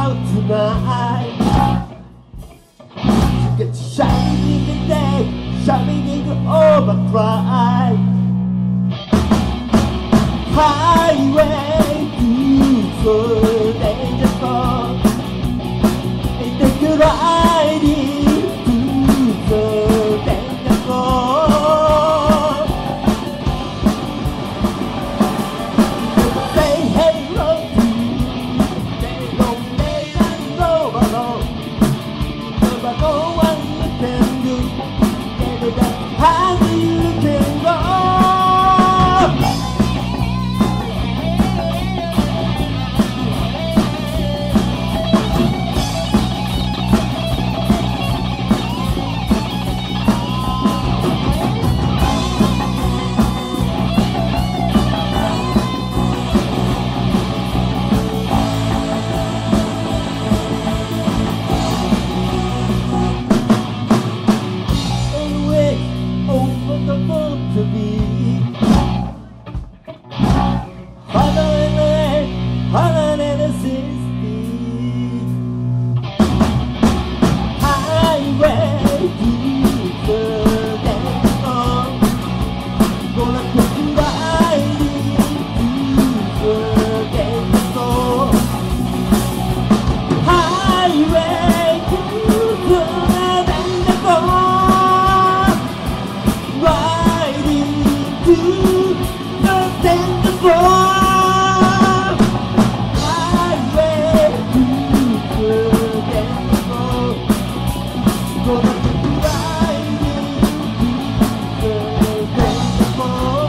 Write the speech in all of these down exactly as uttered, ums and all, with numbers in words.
out tonight. Get shining today, shining overdrive. Highway to the danger zone. Take a ride into the danger zone. Say hello to you. They don't let us go alone. Never know what you can do. Never know how you can go. To be harder than harder than a sixty highway to the dance floor. Gonna put you right into the dance floor. Highway to the dance floor. To the dance floor. Highway to the dance floor. Gonna put you right into the dance floor.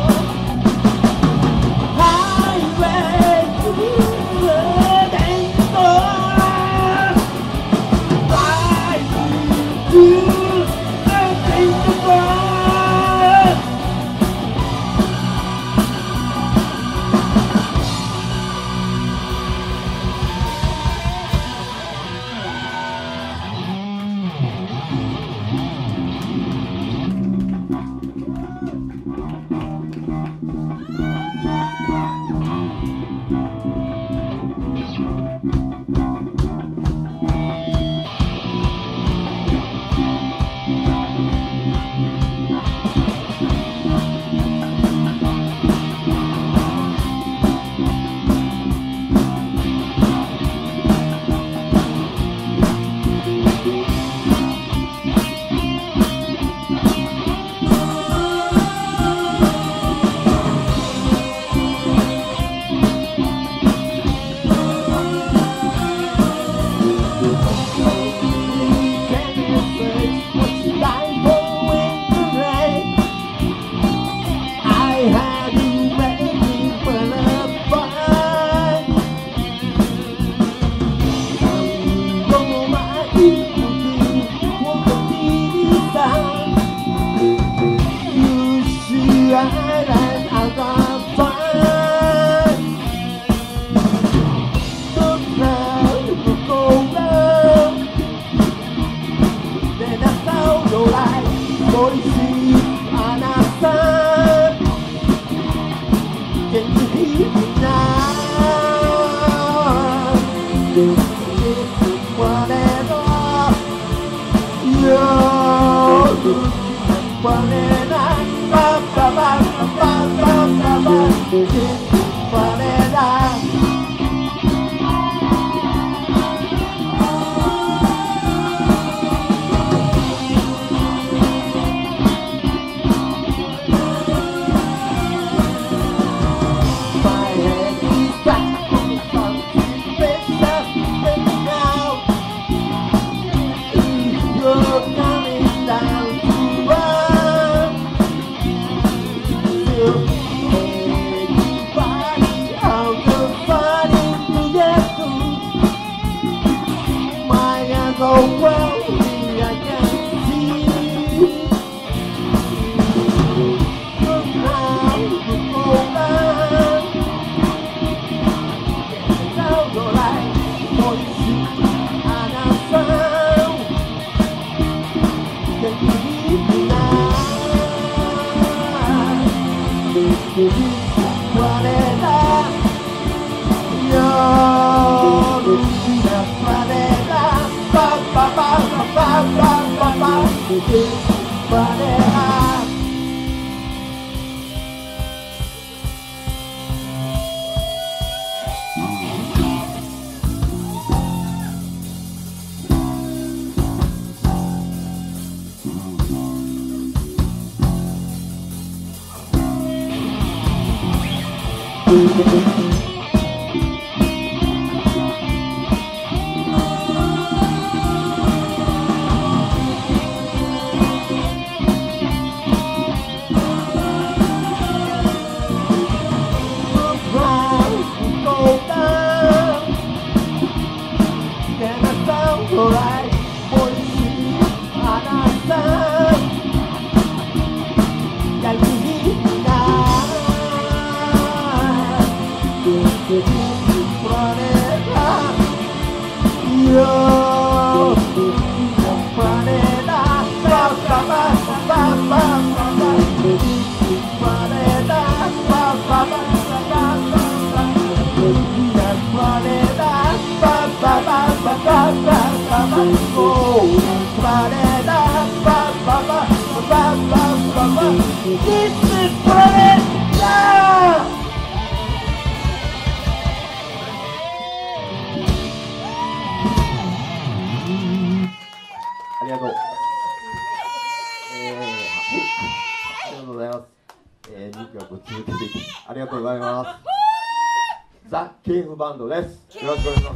Highway to the dance floor. Right to the dance floor. Can you hear me now? Whatever you're looking for, so well I can see. Look now, look over. It's all right, for you see, and I'm found. Can you hear me now? Whatever you're looking at. ありがとう。えー、はい、ありがとうございます。えー、にきょく続けていき、ありがとうございます。ザ・ケーフバンドです。よろしくお願いします。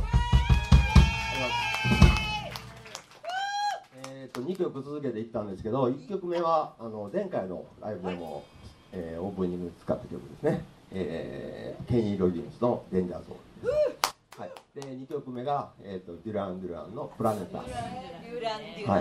えーと、にきょく続けていったんですけど、いっきょくめはあの前回のライブでも、えー、オープニングに使った曲ですね。えー、ケニー・ロギンスの「デンジャーゾーン」です。はい、でにきょくめが、えー、とデュラン・デュランの「プラネタ」。はい、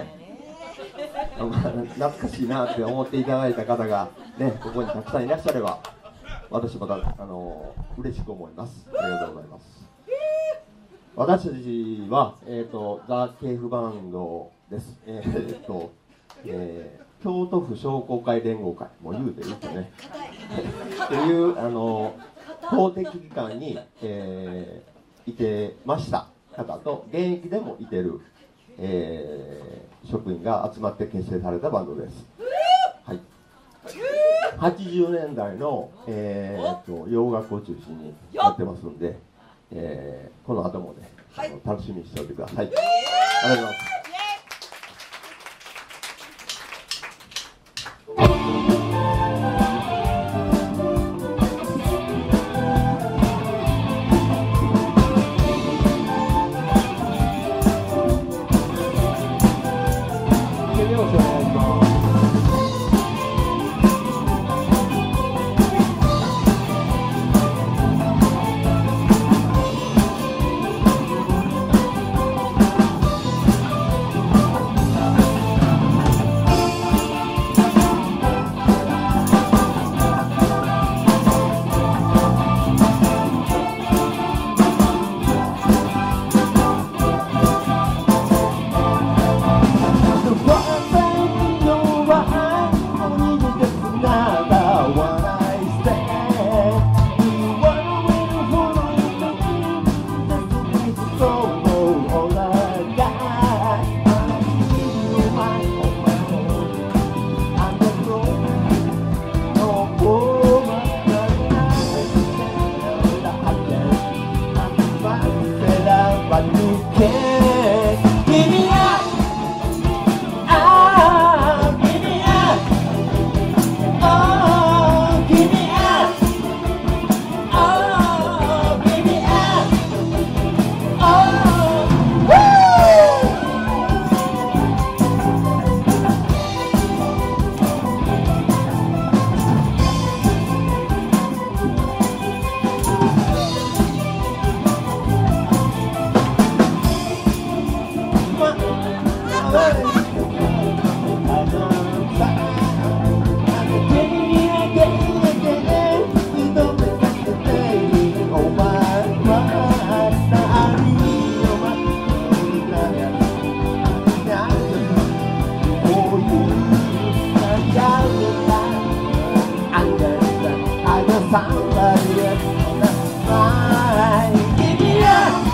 懐かしいなって思っていただいた方が、ね、ここにたくさんいらっしゃれば私もだ、あのー、嬉しく思います。ありがとうございます。私たちは、えー、とザ・ケーフバンドです。えーとえー、京都府商工会連合会、もう言うていいですよねっていうあの公的機関に、えー、いてました方と現役でもいてる、えー、職員が集まって結成されたバンドです。はい、はちじゅうねんだいの、えー、と洋楽を中心にやってますんで、えー、この後もね、あの楽しみにしておいてください。ありがとうございます。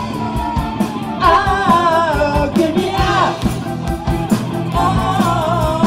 Oh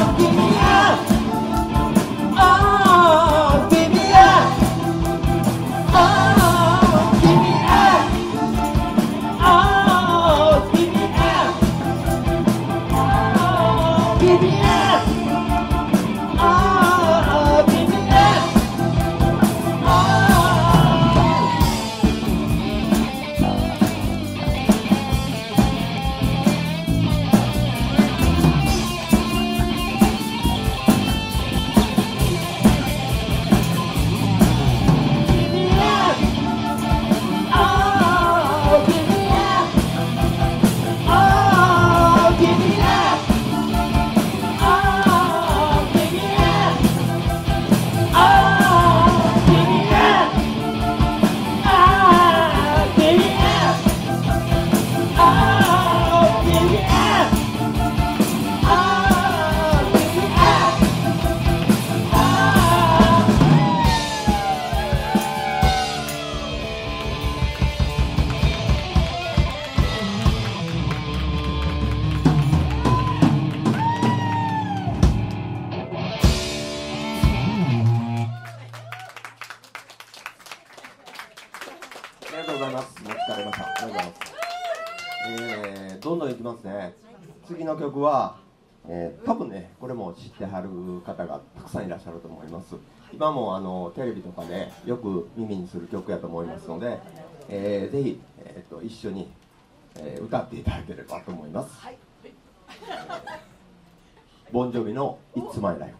りがとうございます。もう疲れました。ありがとうございます。えー、どんどんいきますね。次の曲は、えー、多分ねこれも知ってはる方がたくさんいらっしゃると思います。今もあのテレビとかでよく耳にする曲やと思いますので、えー、ぜひ、えー、と一緒に、えー、歌っていただければと思います。はい、ボンジョビの It's My Life。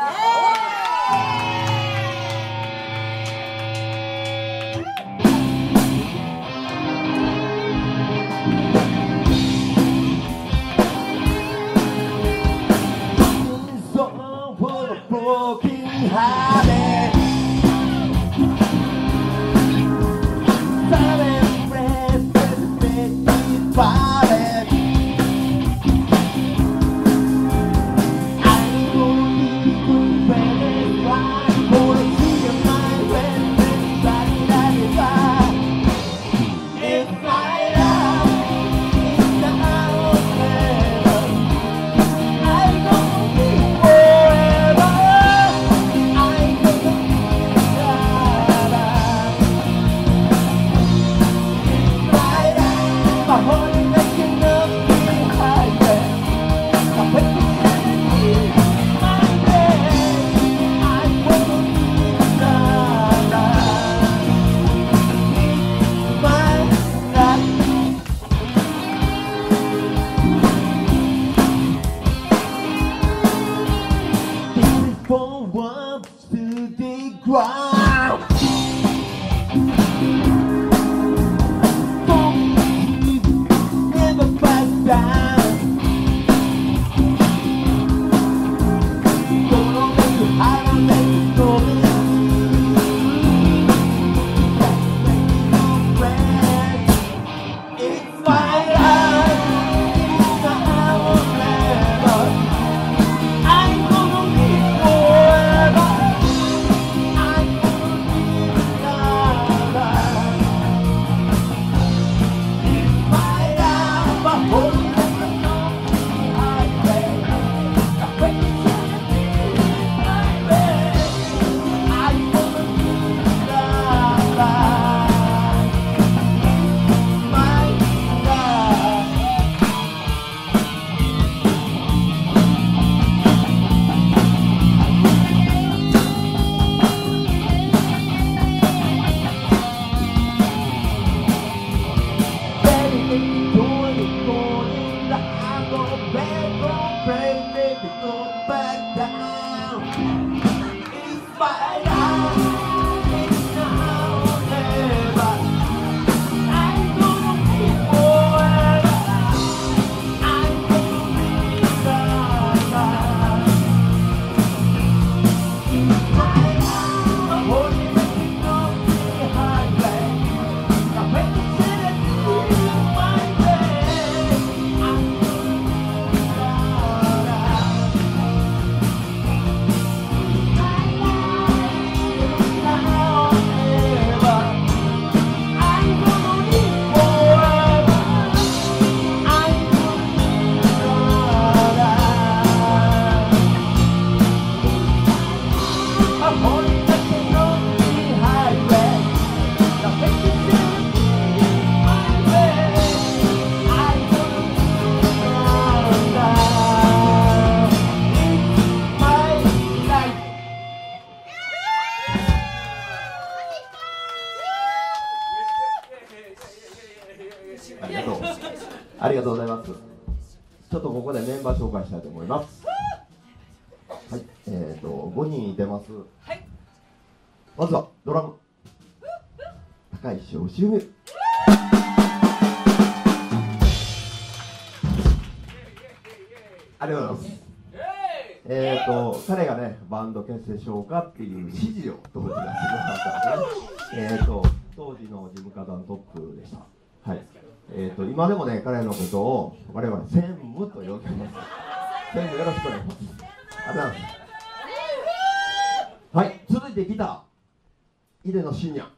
ありがとうございます。ちょっとここでメンバー紹介したいと思います。はい、えっ、ー、とごにんいてます。はい。まずはドラム高石義文。ありがとうございます。えっ、ー、と彼がねバンド結成しようかっていう指示を当時出してくださったんですね。えっと当時の事務方のトップでした。はい。えー、と今でもね彼のことを我々専務と呼んでます。専務よろしくお願いします。ありがとうございます。はい、続いてギター出野真也。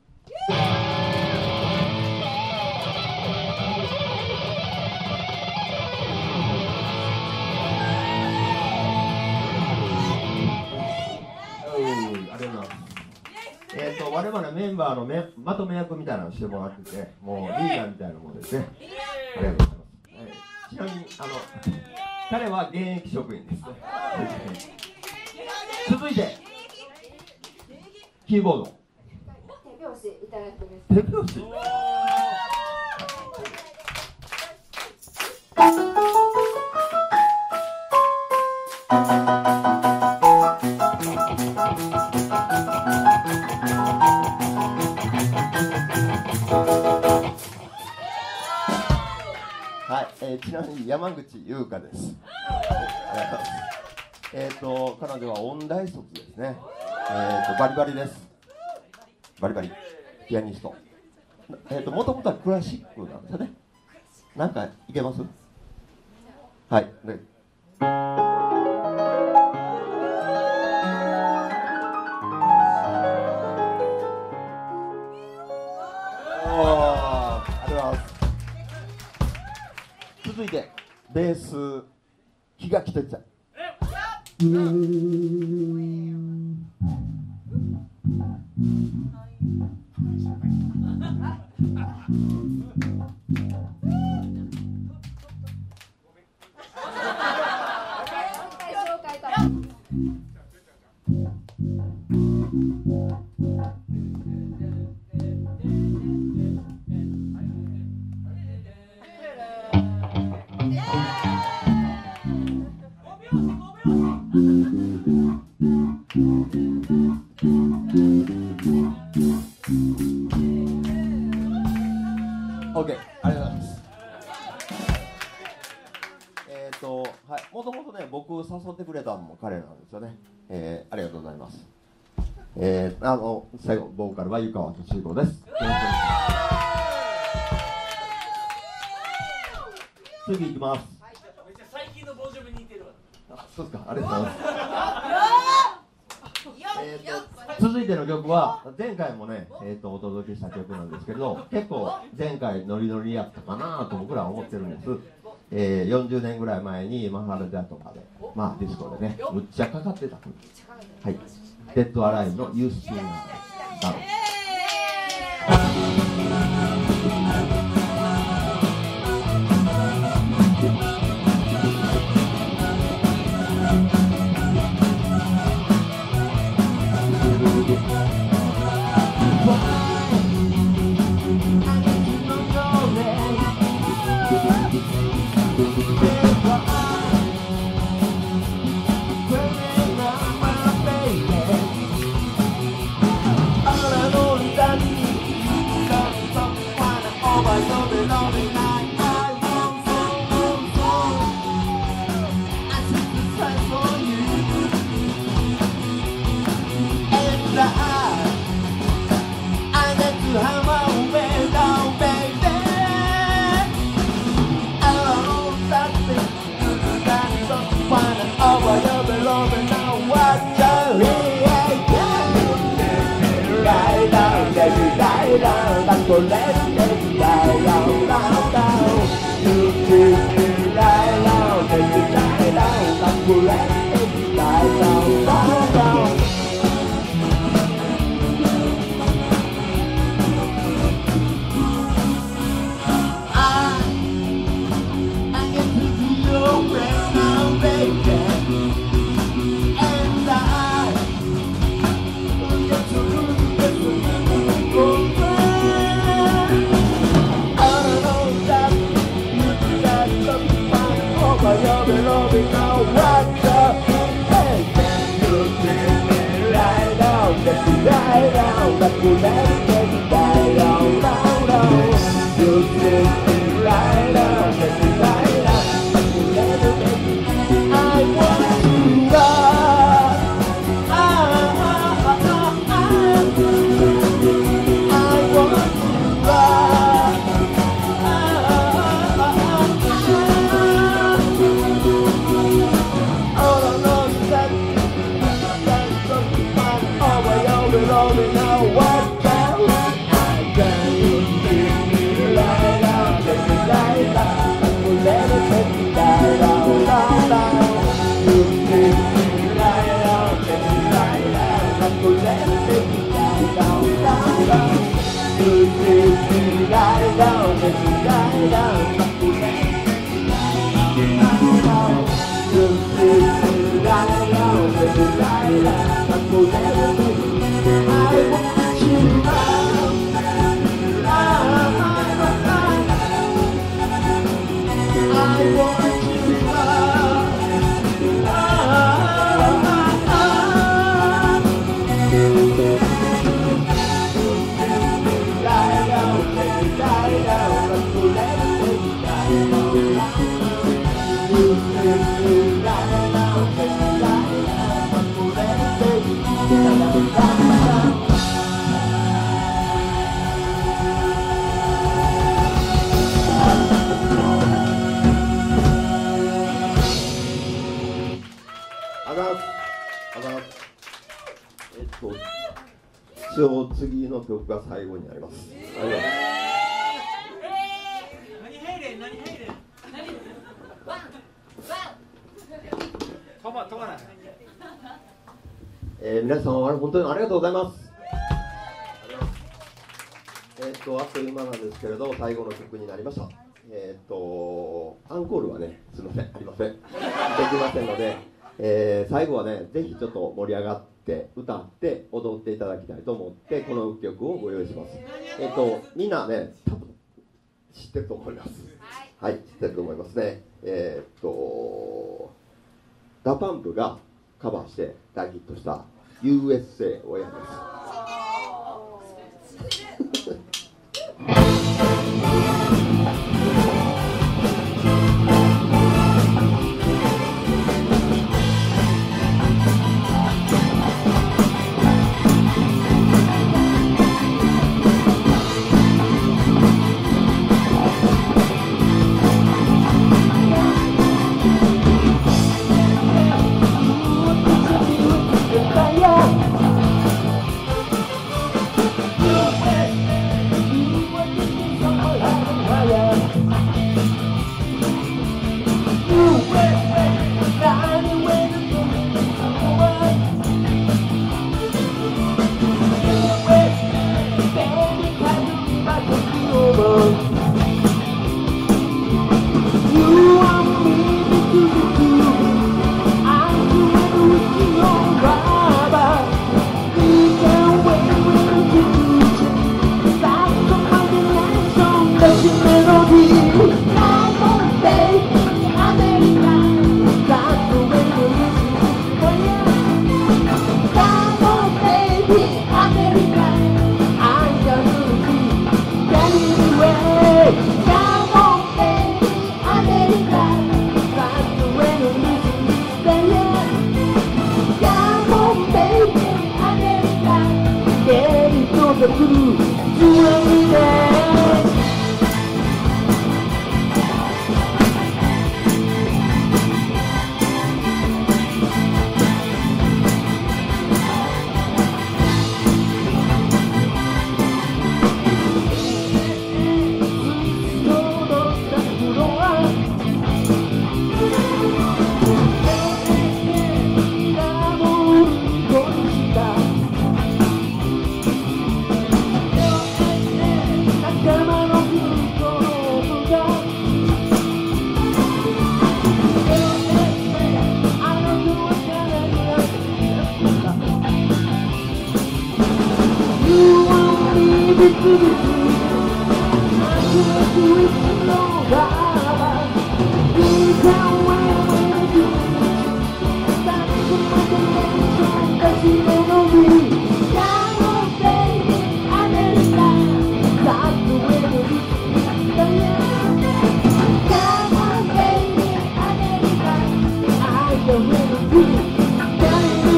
ありがとうございます。 えっと我々メンバーのめまとめ役みたいなのをしてもらってて、もうリーダーみたいなものですね。ありがとうございます。えー、ちなみにあの彼は現役職員です。続いてキーボード。手拍子いただいてます。手拍子。はい、えー、ちなみに山口優香です。えっと彼女は音大卒ですね。えーとバリバリです。バリバリピアニスト。えーともともとはクラシックなんですよね。なんかいけます？はい。で続いてベース気が利いてちゃう。OK、ありがとうございます。えっと、はい、もともとね、僕誘ってくれたのも彼なんですよね。えー、ありがとうございます。えー、あの、最後、ボーカルは湯川敏彦です。次行きます。 めっちゃ最近のボンジョビに似てるわ。 あ、そうですか、ありがとうございます。えー、と続いての曲は前回もね、えー、とお届けした曲なんですけど、結構前回ノリノリやったかなと僕らは思ってるんです。えー、よんじゅうねんぐらい前にマハラジャとかで、まあディスコでね、むっちゃかかってた曲。はい、デッドアライブのユースシンガーダウン。 Bye. 一応次の曲が最後になります。ありがとう。 何入れん何入れん何ワンワン飛ば飛ばない。 えー、皆さん本当にありがとうございます。えー、っとあっという間なんですけれど最後の曲になりました。えー、っとアンコールはねすみませんありませんできませんので、えー、最後はねぜひちょっと盛り上がって歌って踊っていただきたいと思ってこの曲をご用意します。えー、っとみんなね多分知ってると思います。はい、知ってると思いますね。えー、っとダパンプがカバーして大ヒットした ユーエスエー をやります。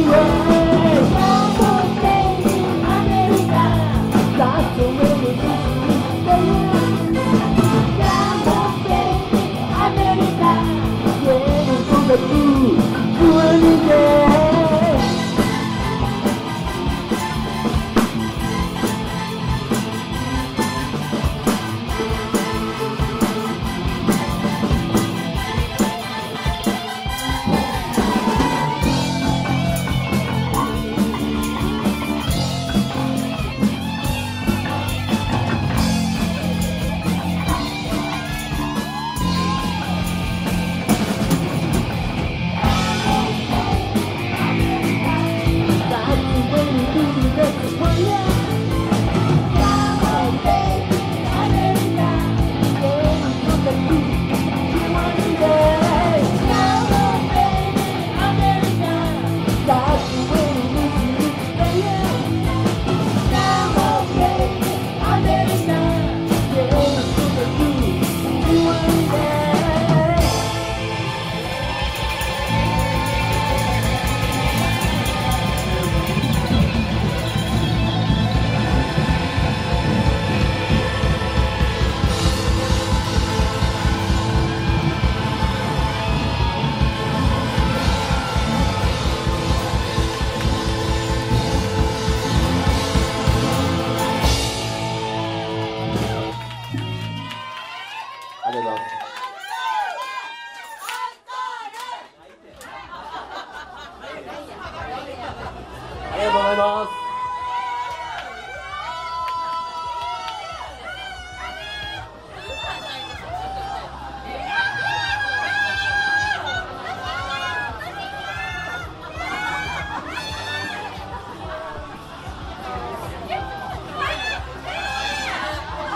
That's the way it is.